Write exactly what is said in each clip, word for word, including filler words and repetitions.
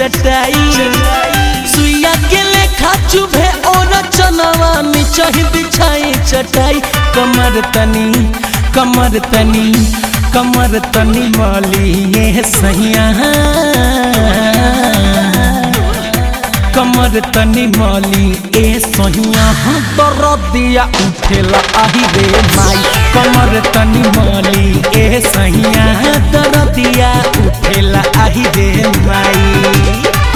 चटाई सुइया के लेखा चुभे और चनवा नीचे ही बिछाई चटाई कमर तनी कमर तनी कमर तनी मालिए सैया कमर तनी माली ए सैया दरदिया उठेला आही रे माई कमर तनी माली ए सैया दरदिया उठेला आही रे माई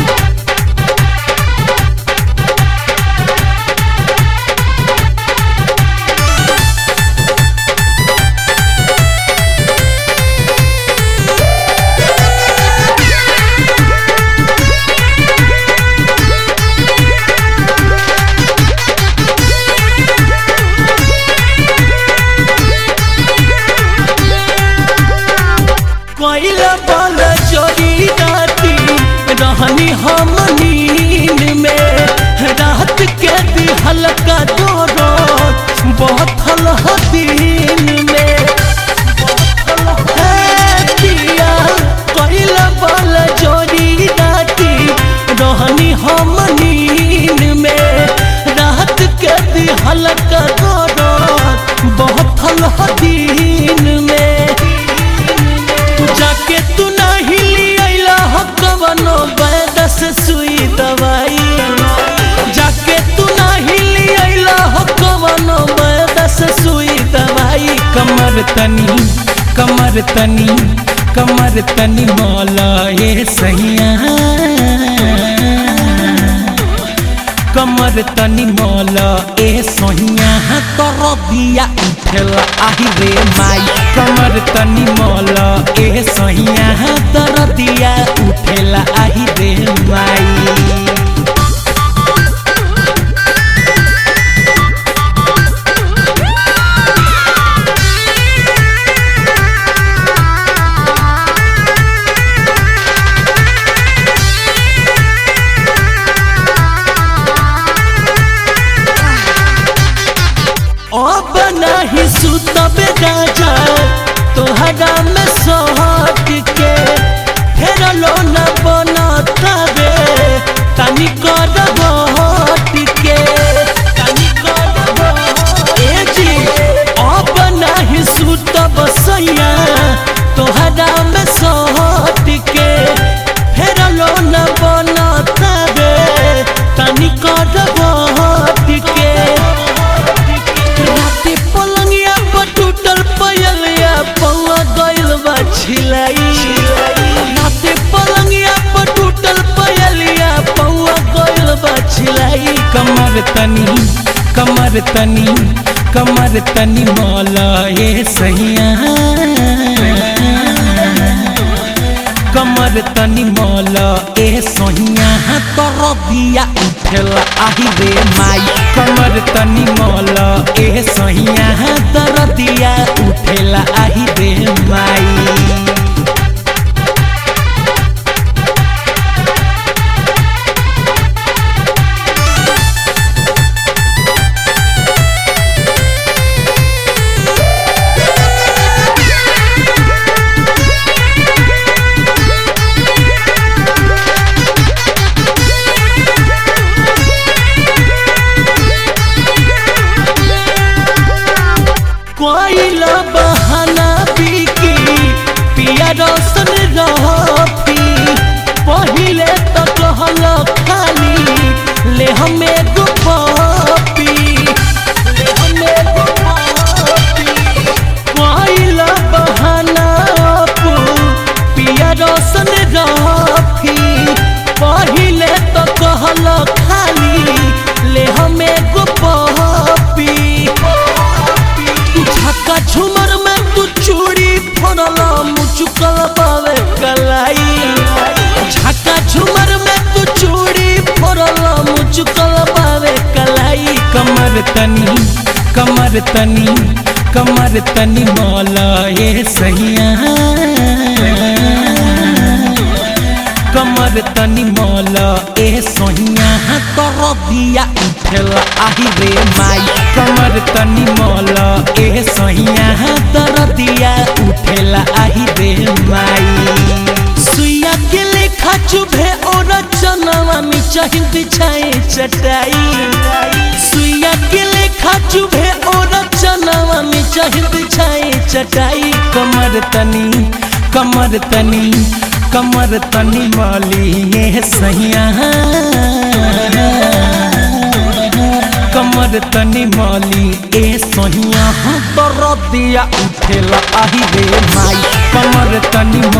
रहनी हम नींद में रात के दिहल का दौरो बहुत दिन में दिया कैला बल जोड़ी राती रहनी हम नींद में रात के दिहल का दौरो बहुत दिन में जाके तू नहीं लिया कवनो बैदस सुई दवाई जाके तू नहीं लिया कवनो बैदस सुई दवाई कमर तनी कमर तनी कमर तनी मौला ये सैया कमर तनी मौला ए सैया दरदिया उठेला आही रे माई कमर तनी मौला ए सैया दरदिया उठेला आही रे माई अब नहीं सुतबे राजा तोहरा में सोहट के फेर लो न बनता रे तनी कर हट के तनी कर ए जी अब नहीं सुतब सैया तोहरा में सोहट के फेर लो न बनता रे तनी कर हट के पलंगिया पर टूटल पयलिया पौआ गइल बा छिलाई राते पलंगिया पर टूटल पयलिया पौआ गइल बा छिलाई कमर तनी कमर तनी कमर तनी मौला ये सैया कमर तनी मौला ए सैया दरदिया उठेला आही रे माई कमर तनी मौला ए सैया दरदिया उठेला आही रे माई कोइला बहाना बिकी पिया रोशन रहती पहिले तो कहल खाली ले हमें गुपापी ले हमें गुपापी कोइला बहाना पिया रोशन रहती पहिले तो कहल खाली ले हमें गुपापी झक्का झुमर में तू चूड़ी फोड़ला मुचुकल बावे कलाई झक्का झुमर में तू चूड़ी फोड़ला मुचुकल बावे कलाई कमर तनी कमर तनी कमर तनी मौला ये सैया कमर तनी मौला ए सैया दरदिया उठेला आही रे माई कमर तनी मौला ए सैया दरदिया उठेला आही रे माई सुइया के लेखा चुभे और चाहे बिछाए चटाई सुइया के लेखा चुभे और चनावा में चाहे बिछाए चटाई कमर तनी कमर तनी कमर तनी माली ये सहिया कमर तनी माली ए सोहिया तो रदिया उठेला आही रे माई कमर तनी